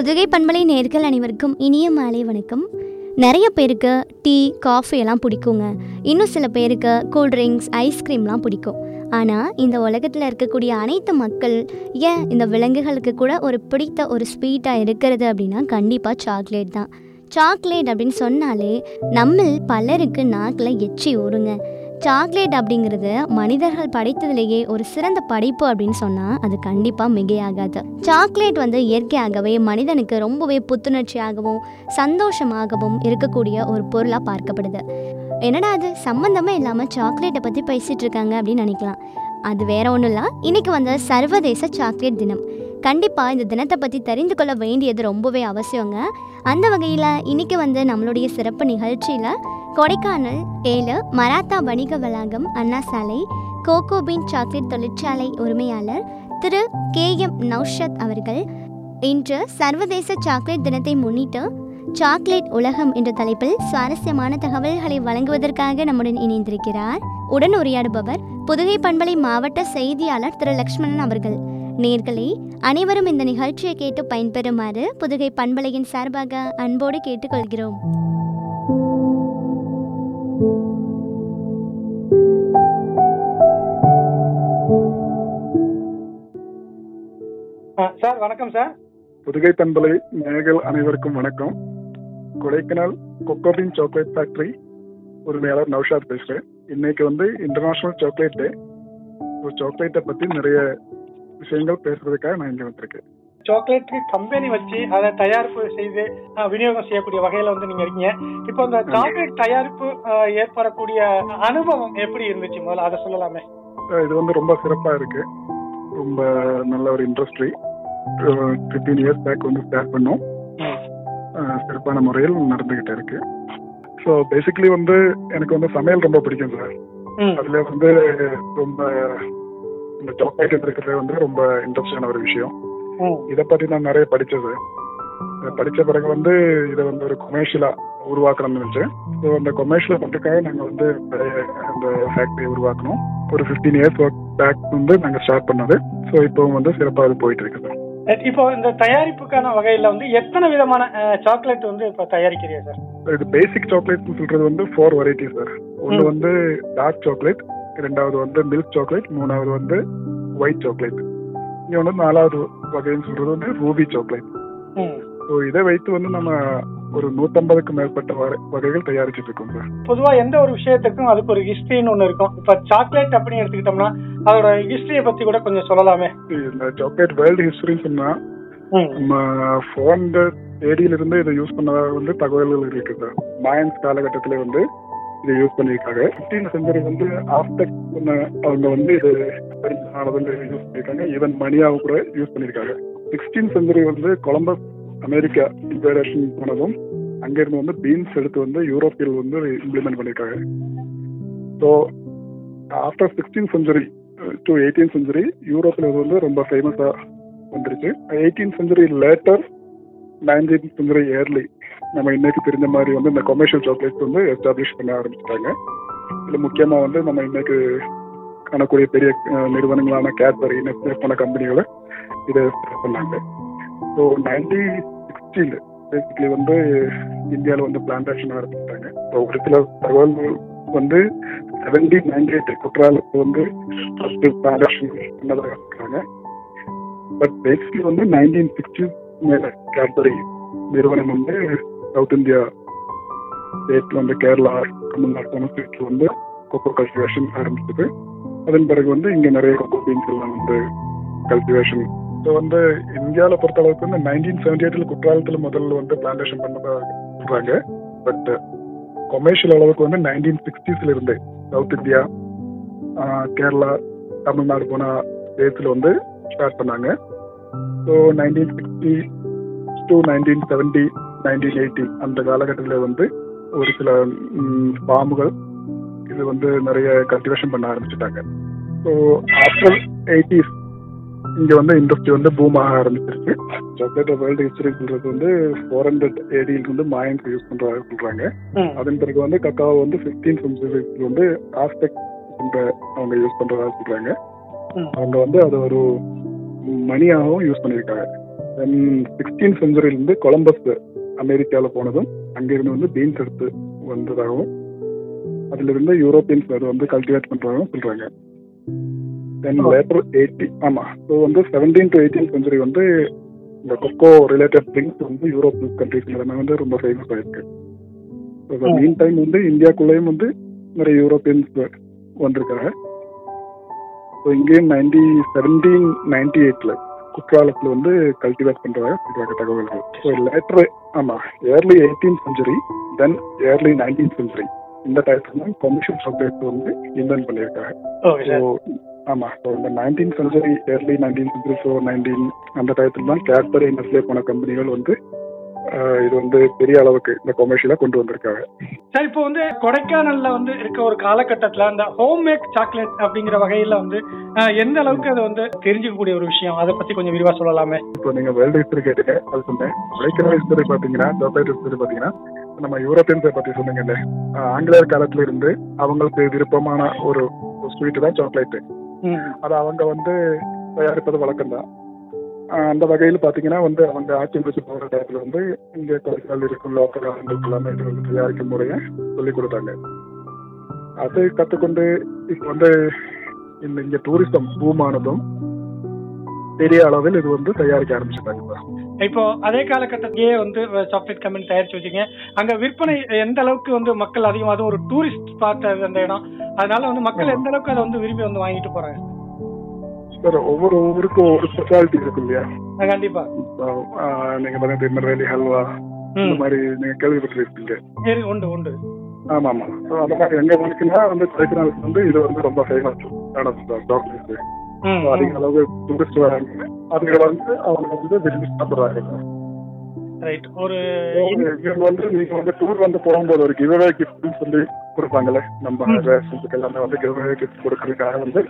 புதுகை பண்பலை நேயர்கள் அனைவருக்கும் இனிய மாலை வணக்கம். நிறைய பேருக்கு டீ, காஃபி எல்லாம் பிடிக்குங்க. இன்னும் சில பேருக்கு கூல்ட்ரிங்க்ஸ், ஐஸ்கிரீம்லாம் பிடிக்கும். ஆனால் இந்த உலகத்தில் இருக்கக்கூடிய அனைத்து மக்கள் ஏன் இந்த விலங்குகளுக்கு கூட ஒரு பிடித்த ஒரு ஸ்வீட்டாக இருக்கிறது அப்படின்னா கண்டிப்பாக சாக்லேட் தான். சாக்லேட் அப்படின்னு சொன்னாலே நம்மில் பலருக்கு நாக்கில் எச்சி ஊறுங்க. சாக்லேட் அப்படிங்கிறது மனிதர்கள் படைத்ததிலேயே ஒரு சிறந்த படைப்பு அப்படின்னு சொன்னால் அது கண்டிப்பாக மிகையாகாது. சாக்லேட் இயற்கையாகவே மனிதனுக்கு ரொம்பவே புத்துணர்ச்சியாகவும் சந்தோஷமாகவும் இருக்கக்கூடிய ஒரு பொருளாக பார்க்கப்படுது. என்னடா அது சம்மந்தமே இல்லாமல் சாக்லேட்டை பற்றி பேசிகிட்டு இருக்காங்க அப்படின்னு நினைக்கலாம். அது வேற ஒன்றும் இல்லை, இன்றைக்கி சர்வதேச சாக்லேட் தினம். கண்டிப்பாக இந்த தினத்தை பற்றி தெரிந்து கொள்ள வேண்டியது ரொம்பவே அவசியங்க. அந்த வகையில் இன்றைக்கி நம்மளுடைய சிறப்பு நிகழ்ச்சியில் கொடைக்கானல் 7 மராத்தா வணிக வளாகம் அண்ணா சாலை கோகோபீன் சாக்லேட் தொழிற்சாலை உரிமையாளர் திரு KM நௌஷத் அவர்கள் இன்று சர்வதேச சாக்லேட் தினத்தை முன்னிட்டு சாக்லேட் உலகம் என்ற தலைப்பில் சுவாரஸ்யமான தகவல்களை வழங்குவதற்காக நம்முடன் இணைந்திருக்கிறார். உடன் உரையாடுபவர் புதுகை பண்பலை மாவட்ட செய்தியாளர் திரு லக்ஷ்மணன் அவர்கள். நேயர்களே, அனைவரும் இந்த நிகழ்ச்சியை கேட்டு பயன்பெறுமாறு புதுகை பண்பலையின் சார்பாக அன்போடு கேட்டுக்கொள்கிறோம். சார் வணக்கம் சார். புதுகை பண்பலை நேயர்கள் அனைவருக்கும் வணக்கம். கொடைக்கானல் கோகோபீன் சாக்லேட் ஃபேக்டரி உரிமையாளர் நௌஷாத் பேசுகிறேன். இன்னைக்கு இன்டர்நேஷனல் சாக்லேட் டே. சாக்லேட்டை பற்றி நிறைய விஷயங்கள் பேசுறதுக்காக நான் இங்கே வந்திருக்கேன். சாக்லேட்டுக்கு கம்பெனி வச்சு அதை தயாரிப்பு செய்து விநியோகம் செய்யக்கூடிய வகையில நீங்க இருக்கீங்க. இப்போ இந்த சாக்லேட் தயாரிப்பு ஏற்படக்கூடிய அனுபவம் எப்படி இருந்துச்சு, முதல்ல அதை சொல்லலாமே. இது ரொம்ப சிறப்பா இருக்கு. ரொம்ப நல்ல ஒரு இண்டஸ்ட்ரி. 15 இயர்ஸ் பேக் ஸ்டார்ட் பண்ணோம். சிறப்பான முறையில் நடந்துகிட்டே இருக்கு. ஸோ பேசிக்கலி எனக்கு சமையல் ரொம்ப பிடிக்கும் சார். அதுல ரொம்ப இந்த சாக்லேட் இருக்கிறது ரொம்ப இன்ட்ரெஸ்டான ஒரு விஷயம். இதை பத்தி நான் நிறைய படிச்சேன் சார். படிச்ச பிறகு இதை ஒரு கொமர்ஷியலா உருவாக்கணும்னு நினைச்சேன். ஸோ அந்த கொமர்ஷியல் பண்றதுக்காக நாங்கள் அந்த ஃபேக்டரி உருவாக்கணும். ஒரு 15 இயர்ஸ் பேக் நாங்கள் ஸ்டார்ட் பண்ணது. ஸோ இப்போ சிறப்பாக அது போயிட்டு இருக்குது. இப்போ இந்த தயாரிப்புக்கான வகையில எத்தனை விதமான சாக்லேட் இப்போ தயாரிக்கிறீங்க சார்? இது பேசிக் சாக்லேட் சொல்றது 4 வெரைட்டி சார். ஒன்று டார்க் சாக்லேட், ரெண்டாவது மில்க் சாக்லேட், மூணாவது ஒயிட் சாக்லேட், இங்க 4வது வகைன்னு சொல்றது ரூபி சாக்லேட். ஸோ இதை வைத்து நம்ம ஒரு 150க்கு மேற்பட்ட வகைகள் தயாரிச்சுட்டு இருக்கோம் சார். பொதுவா எந்த ஒரு விஷயத்துக்கும் அதுக்கு ஒரு ஹிஸ்டரின்னு ஒண்ணு இருக்கும். இப்ப சாக்லேட் அப்படின்னு எடுத்துக்கிட்டோம்னா அதோட ஹிஸ்டரியை பத்தி கூட கொஞ்சம் சொல்லலாமே. இந்த சாக்லேட் வேர்ல்டு ஹிஸ்டரின்னு சொன்னா நம்ம 400 AD இருந்து இதை யூஸ் பண்ண தகவல்கள் இருக்கு சார். மாயன்ஸ் காலகட்டத்திலே இதை யூஸ் பண்ணியிருக்காங்க. 15th செஞ்சுரி ஆஸ்டெக் அவங்க இது யூஸ் பண்ணியிருக்காங்க. ஈவன் மணியாவும் கூட யூஸ் பண்ணியிருக்காங்க. 16th செஞ்சுரி கொலம்பஸ் அமெரிக்கா இன்வேடேஷன் போனதும் அங்கிருந்து பீன்ஸ் எடுத்து யூரோப்பில் இம்ப்ளிமெண்ட் பண்ணியிருக்காங்க. So after 16th century to 18th century யூரோப்பில் இது ரொம்ப ஃபேமஸா வந்துருச்சு. 18th century later 19th century early நம்ம இன்னைக்கு தெரிஞ்ச மாதிரி இந்த கொமர்ஷியல் சாக்லேட்ஸ் எஸ்டாப்ளிஷ் பண்ண ஆரம்பிச்சிட்டாங்க. இதில் முக்கியமாக நம்ம இன்னைக்கு காணக்கூடிய பெரிய நிறுவனங்களான கேட்பரி, நெஸ்லே போன கம்பெனிகளை இதை பண்ணாங்க. ஸோ 1960 பேசிக்கலி இந்தியாவில் பிளான்டேஷன் ஆரம்பிச்சிட்டாங்க. ஸோ ஒரு சில தகவல்கள் 1798 குற்றாலத்து ஃபர்ஸ்ட் பிளான்டேஷன் பண்ணதாக இருக்காங்க. பட் பேசிக்கலி 1960 மேல கேட்பரி நிறுவனம் சவுத் இந்தியா ஸ்டேட்ல கேரளா, தமிழ்நாடு போன ஸ்டேட்ல கொக்கோ கல்டிவேஷன் ஆரம்பிச்சது. அதன் பிறகு இங்க நிறைய கொக்கோ பீன்ஸ் எல்லாம் கல்டிவேஷன். ஸோ இந்தியாவில் பொறுத்த அளவுக்கு 1978 குற்றாலத்தில் முதல்ல பிளான்டேஷன் பண்ணதா சொல்றாங்க. பட் கொமர்ஷியல் அளவுக்கு 1960s இருந்தே சவுத் இந்தியா, கேரளா, தமிழ்நாடு போன ஸ்டேட்ஸ்ல ஸ்டார்ட் பண்ணாங்க. ஸோ 1960 to 1970, 1980 அந்த காலகட்டத்தில் ஒரு சில ஃபார்முகள் இது நிறைய கல்டிவேஷன் பண்ண ஆரம்பிச்சுட்டாங்க. ஸோ ஆஃப்டர் 80s இங்க இண்டஸ்ட்ரி பூம் ஆக ஆரம்பிச்சிருக்கு. சாக்லேட் வேர்ல்டு ஹிஸ்டரி சொல்றது 400 AD மாயன்ஸ் யூஸ் பண்றதாக சொல்றாங்க. அதன் பிறகு கக்காவை 15th செஞ்சுரி ஆஸ்டெக் அவங்க யூஸ் பண்றதாக சொல்றாங்க. அவங்க அதை ஒரு மணியாகவும் யூஸ் பண்ணியிருக்காங்க. தென் 16th செஞ்சுரியிலிருந்து கொலம்பஸ் அமெரிக்காவில் போனதும் அங்கிருந்து வந்து பீன்ஸ் எடுத்து வந்ததாகவும் அதுல இருந்து யூரோப்பியன்ஸ் அதை வந்து கல்டிவேட் பண்றதாகவும் சொல்றாங்க. Then later 17th to 18th century வந்து இந்த கொக்கோ ரிலேட்டட் ட்ரிங்க்ஸ் வந்து யூரோப் கண்ட்ரீஸ்ல வந்து ரொம்ப ஃபேமஸ் ஆயிருக்கு. மீன் டைம் வந்து இந்தியாக்குள்ளேயும் வந்து நிறைய யூரோப்பியன்ஸ் வந்திருக்காங்க. ஸோ இங்கேயும் 1798 குற்றாலத்தில் வந்து கல்டிவேட் பண்றதாக சொல்றாங்க தகவல்கள். So later early 18th century then early 19th century இந்த டயத்துல தான் கமர்ஷியல் சாக்லேட் வந்து இன்வென்ட் பண்ணியிருக்காங்க. ஸோ இந்த 19th century early 19th century so 19 அந்த டயத்துல தான் கேட்பரி நெஸ்லே போன கம்பெனிகள் வந்து இது வந்து பெரிய அளவுக்கு இந்த கொமர்ஷியலா கொண்டு வந்திருக்காங்க. சார் இப்போ வந்து கொடைக்கானல்ல வந்து இருக்க ஒரு காலகட்டத்துல அந்த ஹோம் மேக் சாக்லேட் அப்படிங்கிற வகையில வந்து எந்த அளவுக்கு அதை வந்து தெரிஞ்சுக்கக்கூடிய ஒரு விஷயம், அதை பத்தி கொஞ்சம் விரிவா சொல்லலாமே. இப்போ நீங்க வேர்ல்டு ஹிஸ்டரி கேட்டீங்க, அது சொன்னேன். கொடைக்கானல் ஹிஸ்டரி பாத்தீங்கன்னா, சாக்லேட் ஹிஸ்டரி பாத்தீங்கன்னா நம்ம யூரோப்பியன்ஸை பத்தி சொன்னீங்கல்ல, ஆங்கிலேயர் காலத்துல இருந்து அவங்களுக்கு விருப்பமான ஒரு ஸ்வீட் தான் சாக்லேட். அது அவங்க வந்து தயாரிப்பது வழக்கம் தான். அந்த வகையில் பாத்தீங்கன்னா வந்து அவங்க ஆட்சி முடிச்சு போகிற டயத்துல வந்து இங்க கொடைக்கானல் இருக்கும் லோக்கல் ஆளுங்களுக்கு எல்லாமே இது வந்து தயாரிக்கும் முறையை சொல்லிக் கொடுத்தாங்க. அதை கற்றுக்கொண்டு இப்போ வந்து இங்க டூரிசம் பூமானதும் பெரிய அளவில் இது வந்து தயாரிக்க ஆரம்பிச்சிட்டாங்க. இப்போ அதே காலகட்டத்திலேயே வந்து சாக்லேட் கம்பெனி தயாரிச்சு வச்சுங்க, அங்க விற்பனை எந்த அளவுக்கு வந்து மக்கள் அதிகமாக, அது ஒரு டூரிஸ்ட் ஸ்பாட் அந்த இடம், அதனால வந்து மக்கள் எந்த அளவுக்கு அதை வந்து விரும்பி வந்து வாங்கிட்டு போறாங்க? சார் ஒவ்வொரு ஊருக்கும் ஒவ்வொரு ஸ்பெஷாலிட்டி இருக்கும் இல்லையா? கண்டிப்பா. நீங்க பாத்தீங்கன்னா திருநெல்வேலி ஹல்வா இந்த மாதிரி நீங்க கேள்விப்பட்டிருக்கீங்க. உண்டு. ஆமா. ஸோ அந்த மாதிரி எங்க ஊருக்குன்னா வந்து கொடைக்கானலுக்கு வந்து இது வந்து ரொம்ப ஃபேமஸ் சாக்லேட். அதிக அளவு டூரிஸ்ட் வராங்க, அதுல வந்து அவங்க வந்து விரும்பி சாப்பிடுறாங்க. இவங்க வந்து நீங்க வந்து டூர் வந்து போகும்போது ஒரு கிவ்அவே கிஃப்ட் சொல்லி கொடுப்பாங்கல்ல, நம்ம எல்லாமே வந்து கிவ்அவே கிஃப்ட் கொடுக்கறதுக்காக வந்து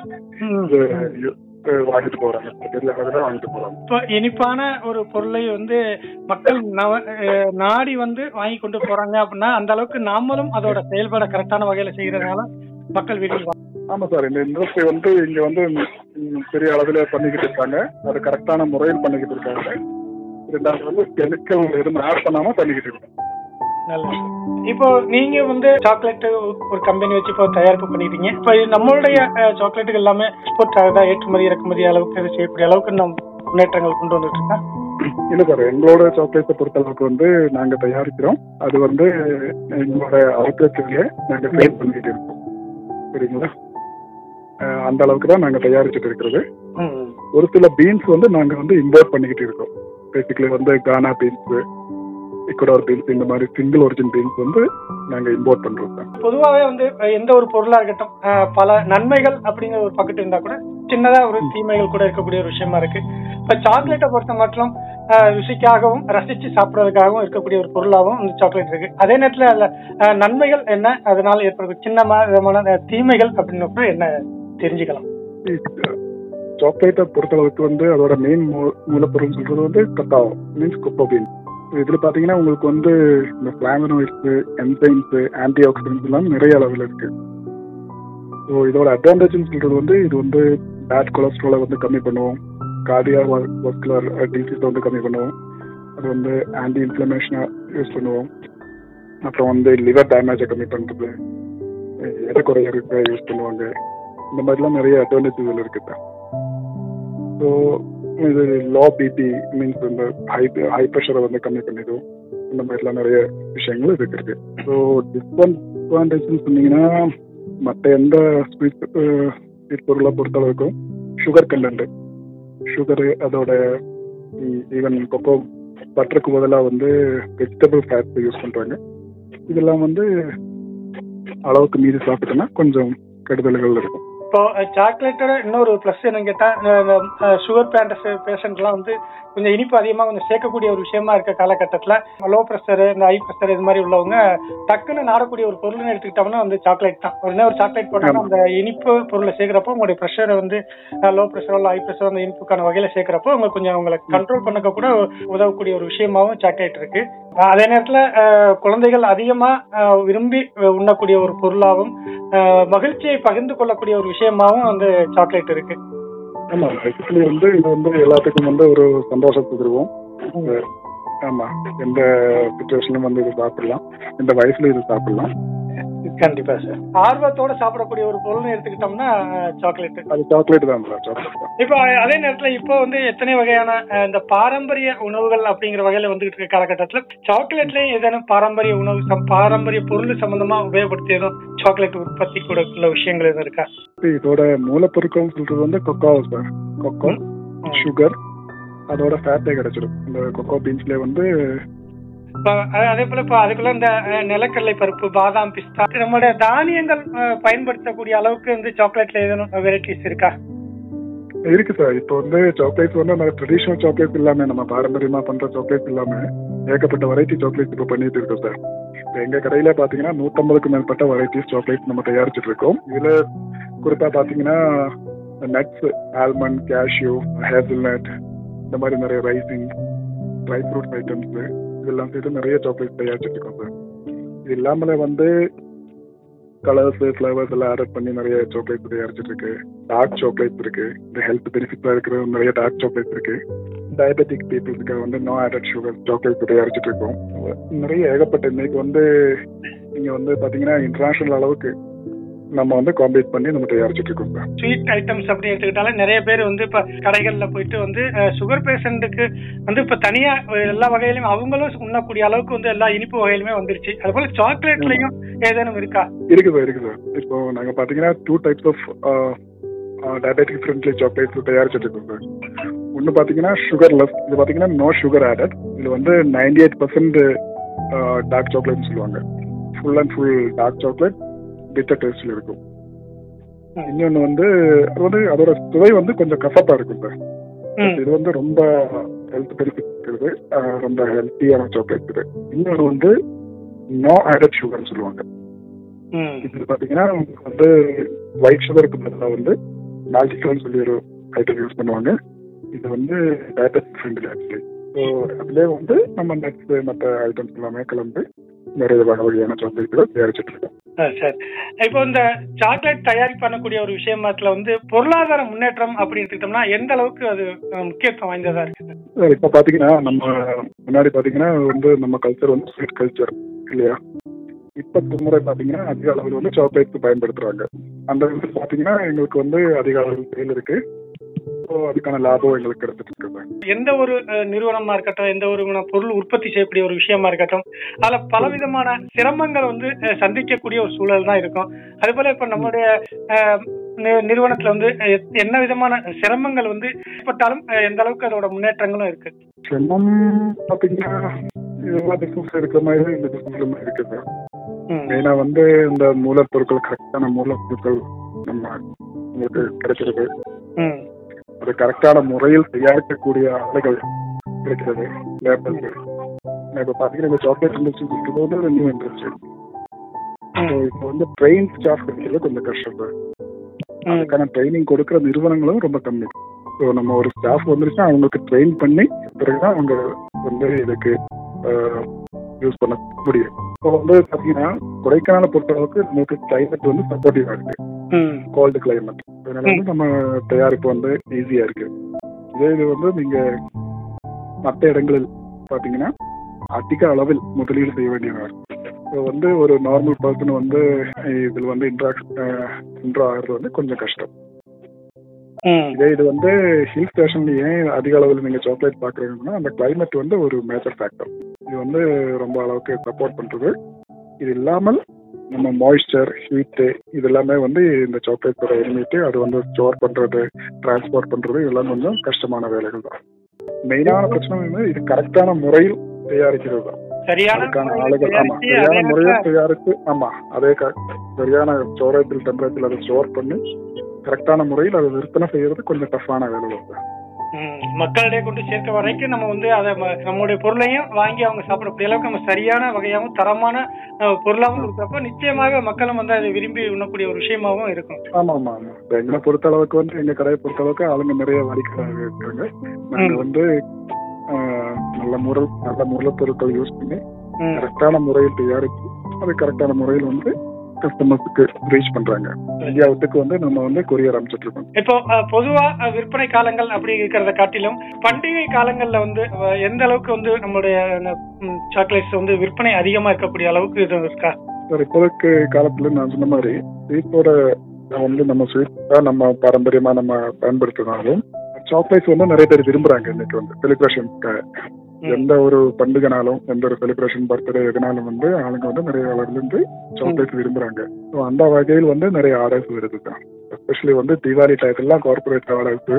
வாங்கிட்டு போறாங்க. இப்போ இனிப்பான ஒரு பொருளை வந்து மக்கள் நாடி வந்து வாங்கி கொண்டு போறாங்க அப்படின்னா அந்த அளவுக்கு நாமளும் அதோட செயல்பாட கரெக்டான வகையில செய்யறதுனால மக்கள் விரும்பி. ஆமா சார், இந்த இண்டஸ்ட்ரி வந்து இங்க வந்து பெரிய அளவுல பண்ணிக்கிட்டு இருக்காங்க. அது கரெக்டான முறையில் பண்ணிக்கிட்டு இருக்காங்க. ரெண்டாவது வந்து கெமிக்கல் எதுவும் ஆட் பண்ணாம பண்ணிக்கிட்டு இருக்காங்க. இப்போ நீங்க வந்து சாக்லேட் ஒரு கம்பெனி வச்சு இப்போ தயாரிப்பு பண்ணிட்டீங்க. இப்போ நம்மளுடைய சாக்லேட்டுகள் எல்லாமே எக்ஸ்போர்ட் ஆகுதா, ஏற்றுமதி இறக்குமதி அளவுக்கு இது செய்யக்கூடிய அளவுக்கு நம்ம முன்னேற்றங்கள் கொண்டு வந்துட்டு இருக்கா? இல்ல சார், எங்களோட சாக்லேட்டை பொறுத்த அளவுக்கு வந்து நாங்க தயாரிக்கிறோம். அது வந்து எங்களோட அவுட்லெட்லயே நாங்க சேல் பண்ணிட்டு இருக்கோம். சரிங்களா? அந்த அளவுக்கு தான் நாங்க தயாரிச்சுட்டு இருக்கிறது. ஒரு சில பீன்ஸ் வந்து நாங்க வந்து இம்போர்ட் பண்ணிக்கிட்டு இருக்கோம். பேசிக்கலி வந்து கானா பீன்ஸ், இக்குடார் பீன்ஸ், இந்த மாதிரி சிங்கிள் ஒரிஜின் பீன்ஸ் வந்து நாங்க இம்போர்ட் பண்றோம். பொதுவாகவே வந்து எந்த ஒரு பொருளா இருக்கட்டும் பல நன்மைகள் அப்படிங்கிற ஒரு பக்கத்து இருந்தா கூட சின்னதா ஒரு தீமைகள் கூட இருக்கக்கூடிய ஒரு விஷயமா இருக்கு. இப்ப சாக்லேட்டை பொறுத்த மட்டும் ருசிக்காகவும் ரசிச்சு சாப்பிடறதுக்காகவும் இருக்கக்கூடிய ஒரு பொருளாகவும் இந்த சாக்லேட் இருக்கு. அதே நேரத்துல அதுல நன்மைகள் என்ன, அதனால ஏற்படுற சின்ன விதமான தீமைகள் அப்படின்னு என்ன தெரிஞ்சுக்கலாம்? சாக்லேட்டை பொறுத்தளவுக்கு வந்து அதோட மெயின் மூலப்பொருள் சொல்றது வந்து கக்காவோ மீன்ஸ் கொக்கோ பீன். இதுல பாத்தீங்கன்னா உங்களுக்கு வந்து இந்த பிளாவனோய்ட்ஸ், என்சைம்ஸ், ஆன்டி ஆக்சிடென்ட்ஸ் எல்லாம் நிறைய அளவில் இருக்கு. ஸோ இதோட அட்வான்டேஜ்னு சொல்றது வந்து இது வந்து பேட் கொலஸ்ட்ராலை வந்து கம்மி பண்ணுவோம், கார்டியோவாஸ்குலர் டிசீஸை வந்து கம்மி பண்ணுவோம், அது வந்து ஆன்டி இன்ஃப்ளமேஷனை யூஸ் பண்ணுவோம், அப்புறம் வந்து லிவர் டேமேஜை கம்மி பண்ணுறது, எடை குறையறதுக்கு யூஸ் பண்ணுவாங்க. இந்த மாதிரிலாம் நிறைய அட்வான்டேஜ் இதில் இருக்குது. ஸோ இது லோ பிபி மீன்ஸ் இந்த ஹை ப்ரெஷரை வந்து கம்மி பண்ணிடும். இந்த மாதிரிலாம் நிறைய விஷயங்கள் இதுக்கு இருக்கு. ஸோ டிஸ்அட்வான்டேஜ்னு சொன்னீங்கன்னா மற்ற எந்த ஸ்வீட் பொருளை பொறுத்த அளவுக்கும் சுகர் கண்டென்ட், சுகரு, அதோட ஈவன் கொக்கோ பட்டருக்கு பதிலாக வந்து வெஜிடபிள் ஃபேட்ஸ் யூஸ் பண்ணுறாங்க. இதெல்லாம் வந்து அளவுக்கு மீறி சாப்பிட்டோன்னா கொஞ்சம் கெடுதல்கள் இருக்கும். இப்போ சாக்லேட்டோட இன்னொரு பிளஸ் என்னன்னு கேட்டா, சுகர் பேஷண்ட் எல்லாம் வந்து கொஞ்சம் இனிப்பு அதிகமா கொஞ்சம் சேர்க்கக்கூடிய ஒரு விஷயமா இருக்க காலகட்டத்துல லோ பிரஷர், இந்த ஹை பிரஷர் இது மாதிரி உள்ளவங்க டக்குன்னு நாடக்கூடிய ஒரு பொருள்னு எடுத்துக்கிட்டோம்னா வந்து சாக்லேட் தான். ஒரு சாக்லேட் போட்டாலும் அந்த இனிப்பு பொருளை சேர்க்கிறப்போ உங்களுடைய ப்ரெஷரை வந்து லோ பிரஷரோ ஹை பிரஷரோ அந்த இனிப்புக்கான வகையில சேர்க்கிறப்போ உங்களுக்கு கொஞ்சம் உங்களை கண்ட்ரோல் பண்ணக்க கூட உதவக்கூடிய ஒரு விஷயமாவும் சாக்லேட் இருக்கு. அதே நேரத்துல குழந்தைகள் அதிகமா விரும்பி உண்ணக்கூடிய ஒரு பொருளாகவும் மகிழ்ச்சியை பகிர்ந்து கொள்ளக்கூடிய ஒரு விஷயமாவும் வந்து சாக்லேட் இருக்கு. ஆமா, பேசிக்கலி வந்து இது வந்து எல்லாத்துக்கும் வந்து ஒரு சந்தோஷத்தை தருவோம். ஆமா, எந்த சுச்சுவேஷனும் வந்து இது சாப்பிடலாம், எந்த வயசுல இது சாப்பிடலாம். கண்டிப்பா சார். ஆர்வத்தோட சாப்பிடக்கூடிய ஒரு பொருள்னு எடுத்துக்கிட்டோம்னா சாக்லேட். அது சாக்லேட் தான் சார், சாக்லேட் தான். இப்போ அதே நேரத்துல இப்போ வந்து எத்தனை வகையான இந்த பாரம்பரிய உணவுகள் அப்படிங்கிற வகையில வந்துகிட்டு இருக்க காலகட்டத்துல சாக்லேட்லயும் ஏதேனும் பாரம்பரிய உணவு பாரம்பரிய பொருள் சம்பந்தமா உபயோகப்படுத்தி எதுவும் சாக்லேட் உற்பத்தி கூட உள்ள விஷயங்கள் எதுவும் இருக்கா? இதோட மூலப்பொருட்கள் சொல்றது வந்து கொக்கோ சார். கொக்கோ, சுகர், அதோட ஃபேட்டே கிடைச்சிடும். இந்த கொக்கோ பீன்ஸ்ல வந்து அதே போல இப்ப அதுக்குள்ள இந்த நிலக்கடலை பருப்பு, பாதாம், பிஸ்தா, நம்மளுடைய தானியங்கள் பயன்படுத்தக்கூடிய அளவுக்கு வந்து சாக்லேட்ல ஏதேனும் வெரைட்டிஸ் இருக்கா? இருக்கு சார். இப்போ வந்து சாக்லேட்ஸ் வந்து நம்ம ட்ரெடிஷனல் சாக்லேட்ஸ் இல்லாம, நம்ம பாரம்பரியமா பண்ற சாக்லேட்ஸ் இல்லாம ஏகப்பட்ட வெரைட்டி சாக்லேட்ஸ் இப்போ பண்ணிட்டு இருக்கோம் சார். இப்போ எங்க கடையில பாத்தீங்கன்னா 150க்கும் மேற்பட்ட வெரைட்டிஸ் சாக்லேட் நம்ம தயாரிச்சுட்டு இருக்கோம். இதுல குறிப்பா பாத்தீங்கன்னா நட்ஸ், ஆல்மண்ட், கேஷ்யூ, ஹேசல்நட், இந்த மாதிரி நிறைய ரைசிங், ட்ரை ஃப்ரூட்ஸ் ஐட்டம்ஸ் இதெல்லாம் சேர்த்து நிறைய சாக்லேட் தயாரிச்சுட்டு இருக்கோம் சார். இது இல்லாமல வந்து கலர்ஸ், ஃபிளவர்ஸ் எல்லாம் ஆட் பண்ணி நிறைய சாக்லேட் தயாரிச்சுட்டு இருக்கு. டார்க் சாக்லேட் இருக்கு, இந்த ஹெல்த் பெனிஃபிட்ஸா இருக்கிற நிறைய டார்க் சாக்லேட் இருக்கு. டயபெட்டிக் பீப்புள்ஸுக்கு வந்து நோ ஆடட் சுகர் சாக்லேட் தயாரிச்சுட்டு இருக்கோம். நிறைய ஏகப்பட்ட இன்னைக்கு வந்து நீங்க வந்து பாத்தீங்கன்னா இன்டர்நேஷனல் அளவுக்கு நம்ம வந்து காம்பீட் பண்ணி நம்ம தயாரிச்சுட்டு இருக்கோம் சார். ஸ்வீட் ஐட்டம்ஸ் அப்படி எடுத்துக்கிட்டாலே நிறைய பேர் வந்து இப்ப கடைகள்ல போயிட்டு வந்து சுகர் பேஷண்ட்டுக்கு வந்து இப்ப தனியா எல்லா வகையிலுமே அவங்களும் உண்ணக்கூடிய அளவுக்கு வந்து எல்லா இனிப்பு வகையிலுமே வந்துருச்சு. அது போல சாக்லேட்லயும் ஏதேனும் இருக்கா? இருக்கு சார். இப்போ நாங்க பாத்தீங்கன்னா 2 types of diabetic friendly chocolates தயாரிச்சுட்டு இருக்கோம் சார். ஒன்னு பாத்தீங்கன்னா சுகர்லெஸ், இது பாத்தீங்கன்னா நோ சுகர் ஆடட். இது வந்து 98% டார்க் சாக்லேட்னு சொல்லுவாங்க. Full and full dark chocolate, bitter டேஸ்ட்ல இருக்கும். இன்னொன்னு வந்து அது வந்து அதோட சுவை வந்து கொஞ்சம் கசப்பா இருக்கும் சார். இது வந்து ரொம்ப ஹெல்த் பெனிஃபிட் இருக்குது, ரொம்ப ஹெல்த்தியான சாக்லேட் இது. இன்னொன்று வந்து நோ ஆடட் சுகர்னு சொல்லுவாங்க. இது பாத்தீங்கன்னா வந்து ஒயிட் சுகருக்கு பதிலாக வந்து நால்டிஃபைன்னு சொல்லி ஒரு ஐட்டம் யூஸ் பண்ணுவாங்க. இது வந்து டயபெட்டிக் ஃப்ரெண்ட்லி ஆக்சுவலி. ஸோ அதுலேயே வந்து நம்ம நட்ஸ் மற்ற ஐட்டம்ஸ் எல்லாமே கலந்து நிறைய வகையான சாக்லேட்களை தயாரிச்சுட்டு இருக்கோம். சார், இப்போ இந்த சாக்லேட் தயாரிப்பு பண்ணக்கூடிய ஒரு விஷயத்துல வந்து பொருளாதார முன்னேற்றம் அப்படின்னு எடுத்துக்கிட்டோம்னா எந்த அளவுக்கு அது முக்கியத்துவம் வாய்ந்ததா இருக்கு? இப்போ பாத்தீங்கன்னா நம்ம முன்னாடி பாத்தீங்கன்னா வந்து நம்ம கல்ச்சர் வந்து ஸ்வீட் கல்ச்சர் இல்லையா? இப்ப முறை பாத்தீங்கன்னா அதிக அளவில் வந்து சாக்லேட்ஸ் பயன்படுத்துறாங்க. அந்த விதத்தில் பாத்தீங்கன்னா எங்களுக்கு வந்து அதிக அளவில் செயல் இருக்கு. அதுக்கான லாபம் எங்களுக்கு கிடைச்சிட்டு இருக்கு. எந்த ஒரு நிறுவனமா இருக்கட்டும், எந்த ஒரு பொருள் உற்பத்தி செய்யக்கூடிய ஒரு விஷயமா இருக்கட்டும், அதுல பலவிதமான சிரமங்கள் வந்து சந்திக்கக்கூடிய ஒரு சூழல் தான் இருக்கும். அது போல இப்ப நம்மளுடைய நிறுவனத்துல வந்து என்ன விதமான சிரமங்கள் வந்து ஏற்பட்டாலும் எந்த அளவுக்கு அதோட முன்னேற்றங்களும் இருக்கு? சிரமம் பாத்தீங்கன்னா எல்லா பிசினஸ்ல இருக்கிற மாதிரி இந்த பிசினஸ்ல இருக்குது. மெயினா வந்து இந்த மூலப்பொருட்கள், கரெக்டான மூலப்பொருட்கள் நம்ம உங்களுக்கு கிடைக்கிறது, அது கரெக்டான முறையில் தயாரிக்கக்கூடிய ஆலைகள் கிடைக்கிறது, லேபர்கள். இப்ப பாத்தீங்கன்னா இந்த சாக்லேட் இண்டஸ்ட்ரி போது ஒரு நியூ இண்டஸ்ட்ரி. இப்போ வந்து ட்ரெயின் ஸ்டாஃப் கிடைக்கிறது கொஞ்சம் கஷ்டம் சார். அதுக்கான ட்ரைனிங் கொடுக்குற நிறுவனங்களும் ரொம்ப கம்மி. ஸோ நம்ம ஒரு ஸ்டாஃப் வந்துருச்சுன்னா அவங்களுக்கு ட்ரெயின் பண்ணி பிறகுதான் அவங்க வந்து இதுக்கு யூஸ் பண்ண முடியும். இப்போ வந்து பாத்தீங்கன்னா கொடைக்கானலை பொறுத்தளவுக்கு நமக்கு கிளைமேட் வந்து சப்போர்ட்டிவா இருக்கு, கோல்டு கிளைமேட். அதனால வந்து நம்ம தயாரிப்பு வந்து ஈஸியா இருக்கு. இதே இது வந்து நீங்க மற்ற இடங்களில் பாத்தீங்கன்னா அதிக அளவில் முதலீடு செய்ய வேண்டியதா இருக்கு. ஸோ வந்து ஒரு நார்மல் பர்சன் வந்து இதில் வந்து இன்ட்ரோ ஆகிறது வந்து கொஞ்சம் கஷ்டம். இதே இது வந்து ஹில் ஸ்டேஷன்ல ஏன் அதிக அளவில் நீங்க சாக்லேட் பாக்குறீங்கன்னா அந்த கிளைமேட் வந்து ஒரு மேஜர் ஃபேக்டர். இது வந்து ரொம்ப அளவுக்கு சப்போர்ட் பண்றது. இது இல்லாமல் நம்ம மாய்ஸ்சர், ஹீட்டு இது எல்லாமே வந்து இந்த சாக்லேட்டோட எலிமிட்டு அது வந்து ஸ்டோர் பண்றது, டிரான்ஸ்போர்ட் பண்றது இதெல்லாம் கொஞ்சம் கஷ்டமான வேலைகள் தான். மெயினான பிரச்சனை வந்து இது கரெக்டான முறையில் தயாரிக்கிறது தான். அதுக்கான ஆளுகள் சரியான முறையில் தயாரித்து அதே சரியான ஸ்டோரேஜ் டெம்பரேச்சர் அதை ஸ்டோர் பண்ணி கரெக்டான முறையில் அதை விற்பனை செய்யறது கொஞ்சம் டஃப்பான வேலை தான். மக்களிடையே கொண்டு சேர்க்க வரைக்கும் நம்ம வந்து அதை நம்மளுடைய பொருளையும் வாங்கி அவங்க சாப்பிடக்கூடிய அளவுக்கு நம்ம சரியான வகையாகவும் தரமான பொருளாகவும் இருக்கிறப்ப நிச்சயமாக மக்களும் வந்து அதை விரும்பி உண்ணக்கூடிய ஒரு விஷயமாகவும் இருக்கும். ஆமா. எங்களை பொறுத்த அளவுக்கு வந்து எங்க கடையை பொறுத்த அளவுக்கு ஆளுங்க நிறைய வாடிக்கையாளர்கள் இருக்காங்க. நாங்க வந்து நல்ல மூலப்பொருட்கள் யூஸ் பண்ணி கரெக்டான முறையில் தயாரித்து அது கரெக்டான முறையில் வந்து கஸ்டமர்ஸுக்கு ரீச் பண்றாங்க. இந்தியாவுக்கு வந்து நம்ம வந்து கொரியர் அனுப்பிச்சிட்டு இருக்கோம். இப்போ பொதுவா விற்பனை காலங்கள் அப்படி இருக்கிறத காட்டிலும் பண்டிகை காலங்கள்ல வந்து எந்த அளவுக்கு வந்து நம்மளுடைய சாக்லேட்ஸ் வந்து விற்பனை அதிகமா இருக்கக்கூடிய அளவுக்கு இது இருக்கா சார்? இப்போதைக்கு காலத்துல நான் சொன்ன மாதிரி ஸ்வீட்டோட வந்து நம்ம ஸ்வீட் தான் நம்ம பாரம்பரியமா நம்ம பயன்படுத்தினாலும் சாக்லேட்ஸ் வந்து நிறைய பேர் விரும்புறாங்க. இன்னைக்கு வந்து செலிப்ரேஷனுக்கு எந்த ஒரு பண்டிகைனாலும் எந்த ஒரு செலிப்ரேஷன் பர்த்டே எதுனாலும் வந்து ஆளுங்க வந்து நிறைய அளவுல இருந்து சாக்லேட்ஸ் விரும்புறாங்க. ஸோ அந்த வகையில் வந்து நிறைய ஆர்டர்ஸ் வருது தான். எஸ்பெஷலி வந்து தீபாவளி டயத்துலாம் கார்பரேட் ஆர்டர்ஸ்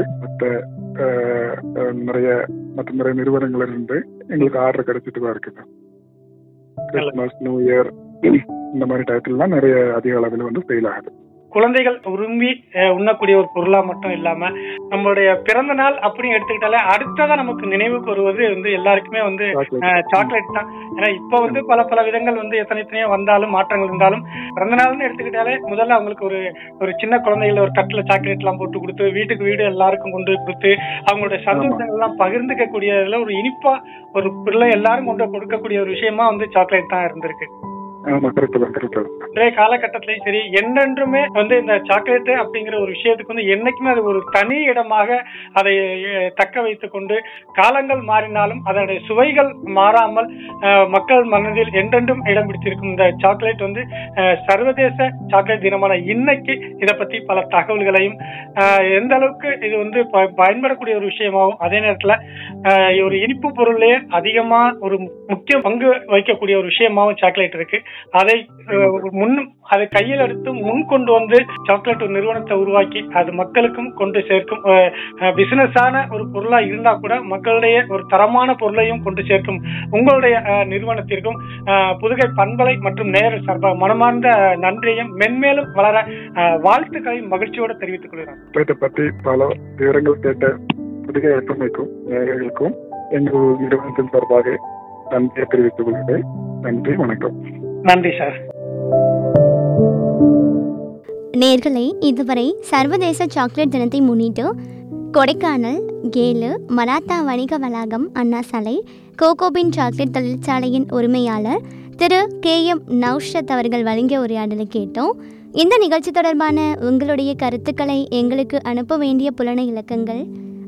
நிறைய நிறுவனங்கள் இருந்து எங்களுக்கு ஆர்டர் கிடைச்சிட்டு தான் இருக்குது. கிறிஸ்துமஸ், நியூ இயர் இந்த மாதிரி டயத்துலாம் நிறைய அதிக அளவில் வந்து சேல் ஆகுது. குழந்தைகள் விரும்பி உண்ணக்கூடிய ஒரு பொருளா மட்டும் இல்லாம நம்மளுடைய பிறந்த நாள் அப்படின்னு எடுத்துக்கிட்டாலே அடுத்ததா நமக்கு நினைவுக்கு வருவது வந்து எல்லாருக்குமே வந்து சாக்லேட் தான். ஏன்னா இப்ப வந்து பல விதங்கள் வந்து எத்தனையோ வந்தாலும் மாற்றங்கள் இருந்தாலும் பிறந்த நாள்னு எடுத்துக்கிட்டாலே முதல்ல அவங்களுக்கு ஒரு சின்ன குழந்தைகளை ஒரு தட்டுல சாக்லேட் எல்லாம் போட்டு கொடுத்து வீட்டுக்கு வீடு எல்லாருக்கும் கொண்டு கொடுத்து அவங்களுடைய சந்தோஷங்கள் எல்லாம் பகிர்ந்துக்க கூடியதுல ஒரு இனிப்பா ஒரு பிள்ளை எல்லாரும் கொண்டு கொடுக்கக்கூடிய ஒரு விஷயமா வந்து சாக்லேட் தான் இருந்திருக்கு. இன்றைய காலகட்டத்திலையும் சரி என்றென்றுமே வந்து இந்த சாக்லேட் அப்படிங்கிற ஒரு விஷயத்துக்கு வந்து என்னைக்குமே அது ஒரு தனி இடமாக அதை தக்க வைத்துக் கொண்டு காலங்கள் மாறினாலும் அதனுடைய சுவைகள் மாறாமல் மக்கள் மனதில் என்றென்றும் இடம் பிடித்திருக்கும் இந்த சாக்லேட் வந்து சர்வதேச சாக்லேட் தினமான இன்னைக்கு இதை பத்தி பல தகவல்களையும் எந்த அளவுக்கு இது வந்து பயன்படக்கூடிய ஒரு விஷயமாகவும் அதே நேரத்துல ஒரு இனிப்பு பொருளே அதிகமா ஒரு முக்கிய பங்கு வகிக்கக்கூடிய ஒரு விஷயமாகவும் சாக்லேட் இருக்கு. அதை கையில் எடுத்து முன் கொண்டு வந்து சாக்லேட் ஒரு நிறுவனத்தை உருவாக்கி அது மக்களுக்கும் கொண்டு சேர்க்கும் பிசினஸான ஒரு பொருளா இருந்தா கூட மக்களுடைய ஒரு தரமான பொருளையும் கொண்டு சேர்க்கும் உங்களுடைய நிறுவனத்திற்கும் புதுகை பண்பலை மற்றும் நேயர் சார்பாக மனமார்ந்த நன்றியையும் மென்மேலும் வளர வாழ்த்துக்களையும் மகிழ்ச்சியோடு தெரிவித்துக் கொள்கிறேன். பற்றி பல விவரங்கள் கேட்ட புதுகை எஃப்எம்க்கும் நேயர்களுக்கும் எங்கள் நிறுவனத்தின் சார்பாக நன்றியை தெரிவித்துக் கொள்கிறேன். நன்றி, வணக்கம். நன்றி சார். நேயர்களே, இதுவரை சர்வதேச சாக்லேட் தினத்தை முன்னிட்டு கொடைக்கானல் கேலு மராத்தா வணிக வளாகம் அண்ணா சாலை கோகோபின் சாக்லேட் தொழிற்சாலையின் உரிமையாளர் திரு KM நௌஷத் அவர்கள் வழங்கிய உரையாடலை கேட்டோம். இந்த நிகழ்ச்சி தொடர்பான உங்களுடைய கருத்துக்களை எங்களுக்கு அனுப்ப வேண்டிய புலனை இலக்கங்கள்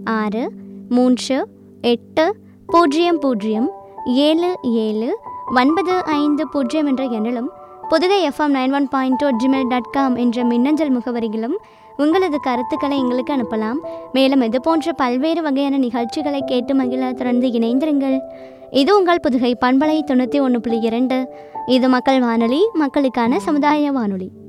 6380077950 என்ற எண்ணிலும் புதுகை FM 91.2 என்ற மின்னஞ்சல் முகவரியிலும் உங்களது கருத்துக்களை எங்களுக்கு அனுப்பலாம். மேலும் இது போன்ற பல்வேறு வகையான நிகழ்ச்சிகளை கேட்டு மகிழ தொடர்ந்து இணைந்திருங்கள். இது உங்கள் புதுகை பண்பலை 91.2. இது மக்கள் வானொலி, மக்களுக்கான சமுதாய வானொலி.